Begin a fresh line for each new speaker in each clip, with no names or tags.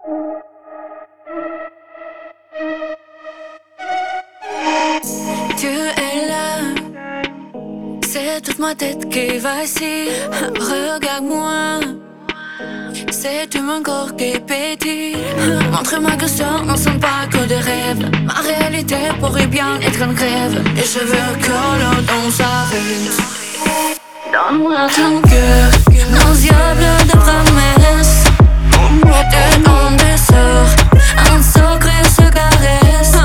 Tu es là, c'est toute ma tête qui vacille. Regarde-moi, c'est mon corps qui pétille. Montre-moi que ça ne sont pas que des rêves. Ma réalité pourrait bien être un rêve. Et je veux que le temps s'arrête. Donne-moi ton cœur, nos yeux bleus de promesses. De ton dessert, un secret se caresse.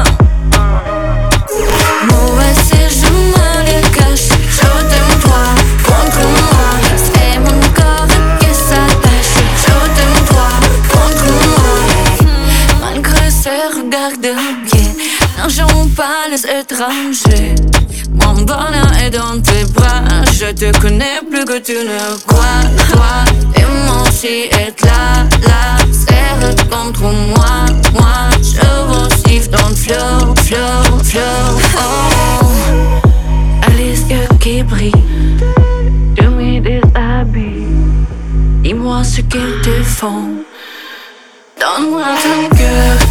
Moi si je me les cache, je t'aime toi contre moi. C'est mon corps qui s'attache. Je t'aime toi contre moi. Malgré ces regards de biais, n'enjouons pas les étrangers. Mon bonheur est dans tes bras. Je te connais plus que tu ne crois. Toi et moi aussi être là, là. Serre contre moi, moi. Je veux suivre ton flow, flow, flow. Oh, les yeux qui brillent, je me déshabille. Dis-moi ce qu'ils te font. Donne-moi ton cœur,